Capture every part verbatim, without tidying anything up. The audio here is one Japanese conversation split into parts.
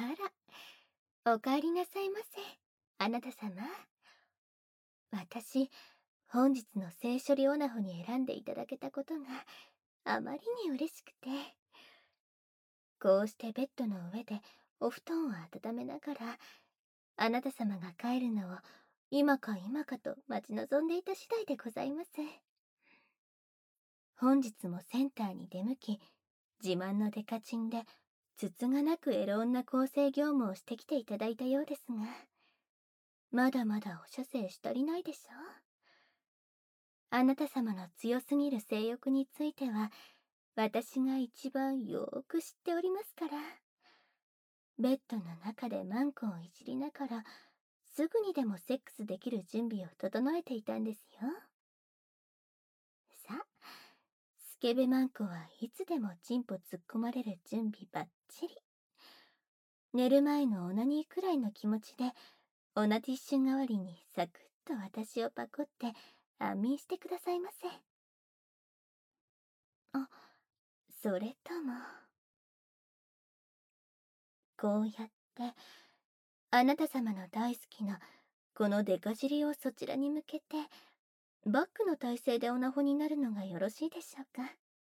ら、お帰りなさいませ、あなた様。私、本日の聖書リオナホに選んでいただけたことがあまりに嬉しくて、こうしてベッドの上でお布団を温めながら、あなた様が帰るのを今か今かと待ち望んでいた次第でございます。本日もセンターに出向き、自慢のデカチンでつつがなくエロ女構成業務をしてきていただいたようですが、まだまだお射精し足りないでしょう。あなた様の強すぎる性欲については、私が一番よーく知っておりますから。ベッドの中でマンコをいじりながら、すぐにでもセックスできる準備を整えていたんですよ。さあ、スケベマンコはいつでもチンポ突っ込まれる準備ばっちり。寝る前のオナニーくらいの気持ちで、オナティッシュ代わりにサクッと私をパコって安眠してくださいませ。あ、それとも、こうやって、あなた様の大好きなこのデカ尻をそちらに向けて、バックの体勢でオナホになるのがよろしいでしょうか。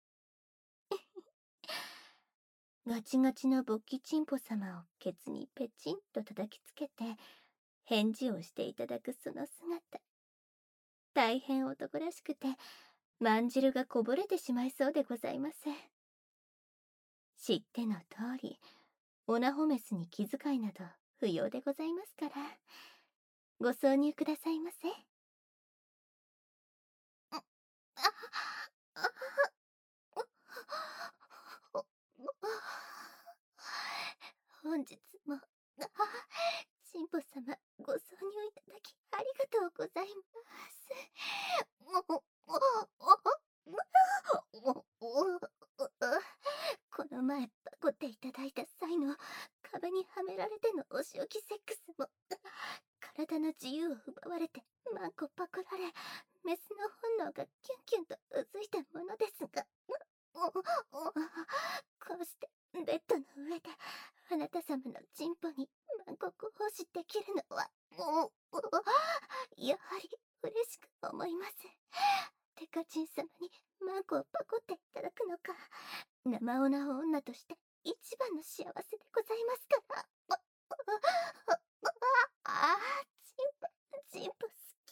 ガチガチの勃起チンポ様をケツにペチンと叩きつけて、返事をしていただくその姿。大変男らしくて、まんじるがこぼれてしまいそうでございます。知っての通り、オナホメスに気遣いなど不要でございますから、ご挿入くださいませ。本日も、チンポ様、ご挿入いただきありがとうございます。この前パコっていただいた際の壁にはめられてのお仕置きセックスも、体の自由を奪われてマンコパクられ、メスの本能がキュンキュンとうずいたものですが、こうしてベッドの上であなた様のチンポにマンコご奉仕できるのは、やはり嬉しく思います。デカチン様にマンコをパコっていただくのか、生オナホ女として一番の幸せでございますから。ああ、チンポ、チンポ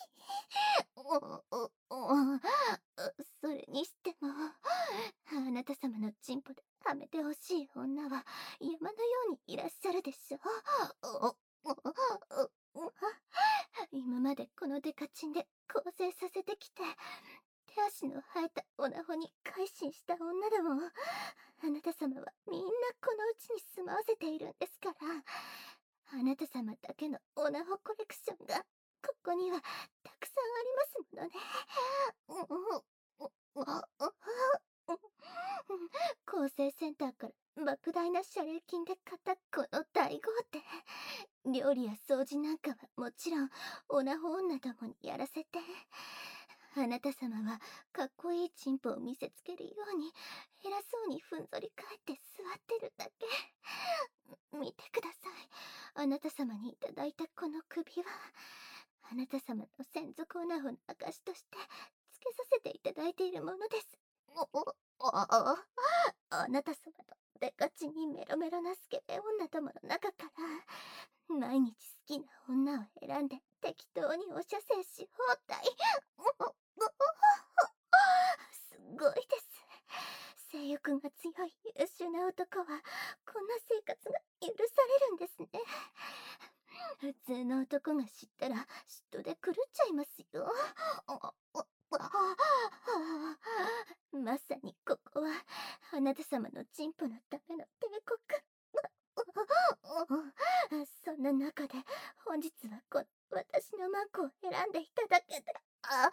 好き。それにしても、あなた様のチンポではめてほしい女は山のようにいらっしゃるでしょう。今までこのデカチンで構成させてきて、手足の生えたオナホに改心した女ども、あなた様はみんなこのうちに住まわせているんですから、あなた様だけのオナホコレクションがここにはたくさんありますものね。構成センターから莫大な謝礼金で買ったこの大豪邸、料理や掃除なんかはもちろんオナホ女どもにやらせて、あなた様はかっこいいチンポを見せつけるように偉そうにふんぞり返って座ってるだけ。見てください、あなた様にいただいたこの首は、あなた様の専属オナホの証としてつけさせていただいているものです。あなた様のデカチにメロメロなスケベ女どもの中から毎日好きな女を選んで適当にお射精し放題。すごいです。性欲が強い優秀な男はこんな生活が許されるんですね。普通の男が知ったら嫉妬で狂っちゃいますよ。まさにここはあなた様のチンポのための帝国。そんな中で本日はこの私のマンコを選んでいただけて、あ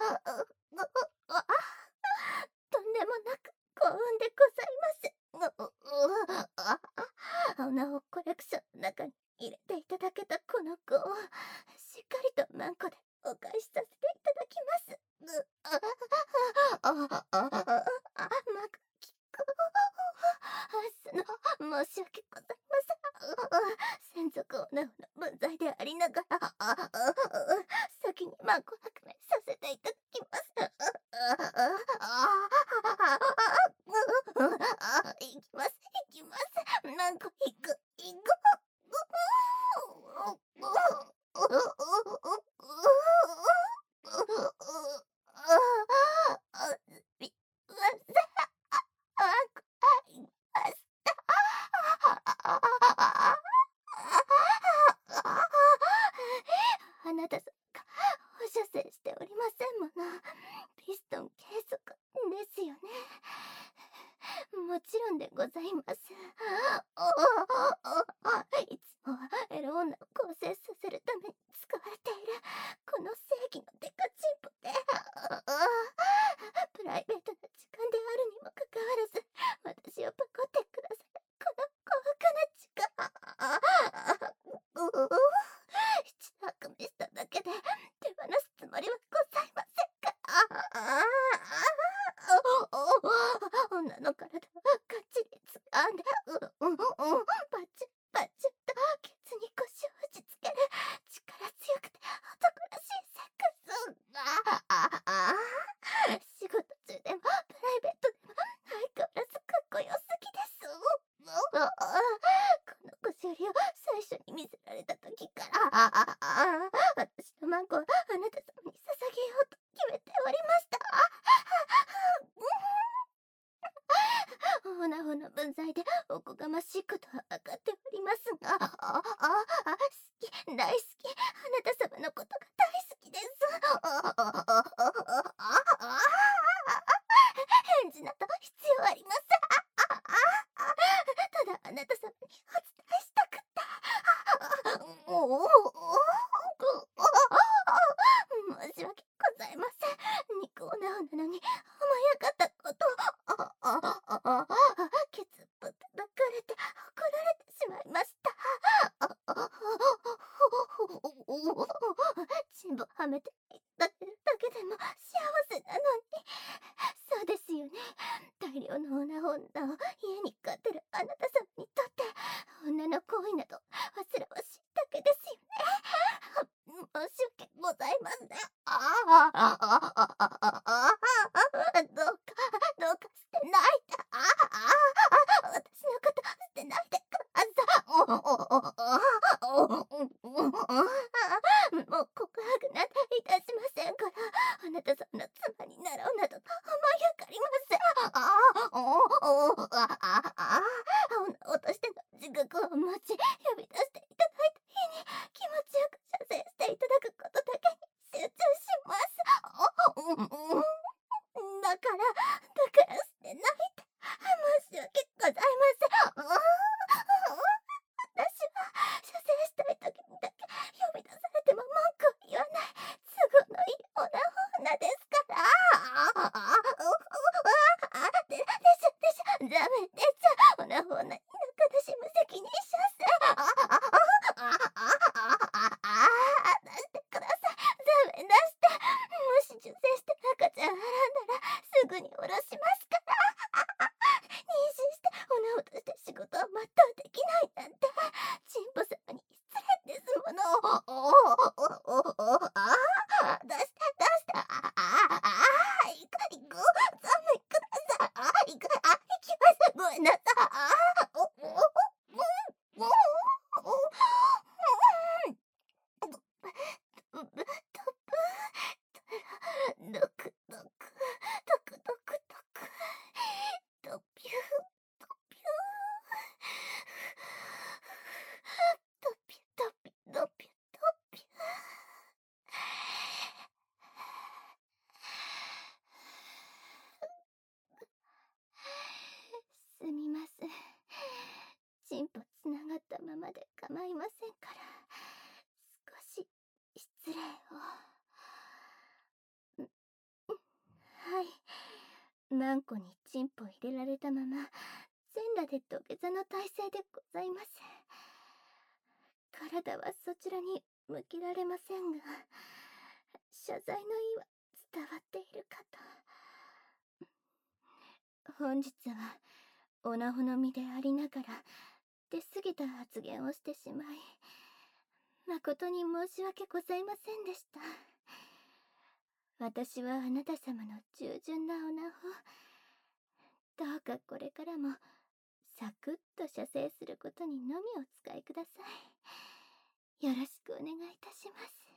とんでもなく幸運でございます。オナホコレクションの中に入れていただけたこの子をしっかりとマンコでお返しさせていただきます。あ、あ、あ、あ、あ、まくきく。その、申し訳ございません。 専属オナホの分際でありながら、先にマンコ革命させていただきます。いきます、いきます。マンコいく、いく。すみません。マンコいました。あなたさんが放射線しておりませんもの。ピストン計測ですよね。もちろんでございます。いつもエロ女を構成させるために使われているこの正義のデカチンポで、プライベートな時間であるにもかかわらず私をパコってくださるこの幸福な時間。一度悪夢しただけで手放すつもりはございませんか。女の体をがっちり掴んで、うんうんうん、バチッバチッとケツに腰を打ちつける力強くて男らしいセックス。仕事中でもプライベートでも相変わらずかっこよすぎです。この腰折りを最初に見せられた時から私のマンコはあなた様に捧げようと決めておりました。オナホの分際でおこがましいことは分かっておりますが、あああ好き、大好き、あなた様のことが大好きです。返事など必要ありません。ただあなた様にお伝えしたくって。申し訳ございません。肉オナホなのに甘やかったことをケツっぽ叩かれて怒られてしまいました。チンボはめていただけるだけでも幸せなのに。そうですよね。大量のオナホ女を家に飼ってるあなた様にとって女の行為など煩わしいだけですよね。申し訳ございません。どうかどうか捨てないで。私のこと捨てないでください。もう告白なんていたしませんから、あなたさんの妻になろうなど思い当かりません。女としての自覚を持ち呼び出していただいた日に気持ちよく射精していただくことだけに集中します。だからだから捨てないで。申し訳ございません。私は射精したい時にだけ呼び出されても文句を言わない都合のいいオナホ女ですから。ででしょでしょ、ダメでしょ。オナホ女になんか私無責任射精。出してください。ダメ出して。もし受精して赤ちゃんはらんだらすぐに下ろしますから。妊娠してオナホとして仕事を全うできないなんてチンポ様に失礼ですもの。出して出して。いくいく、ザメください。いく、あ、いきます。ごめんなさい。ドクドクドクドクドクドピュードピュードピュドピュドピュドピュすみません。チンポつながったままで構いませんから少し失礼を。はい、マンコにチンポ入れられたまま全裸で土下座の体勢でございます。体はそちらに向けられませんが、謝罪の意は伝わっているかと。本日はオナホの身でありながら手過ぎた発言をしてしまい、誠に申し訳ございませんでした。私はあなた様の従順なお名を、どうかこれからもサクッと射精することにのみお使いください。よろしくお願いいたします。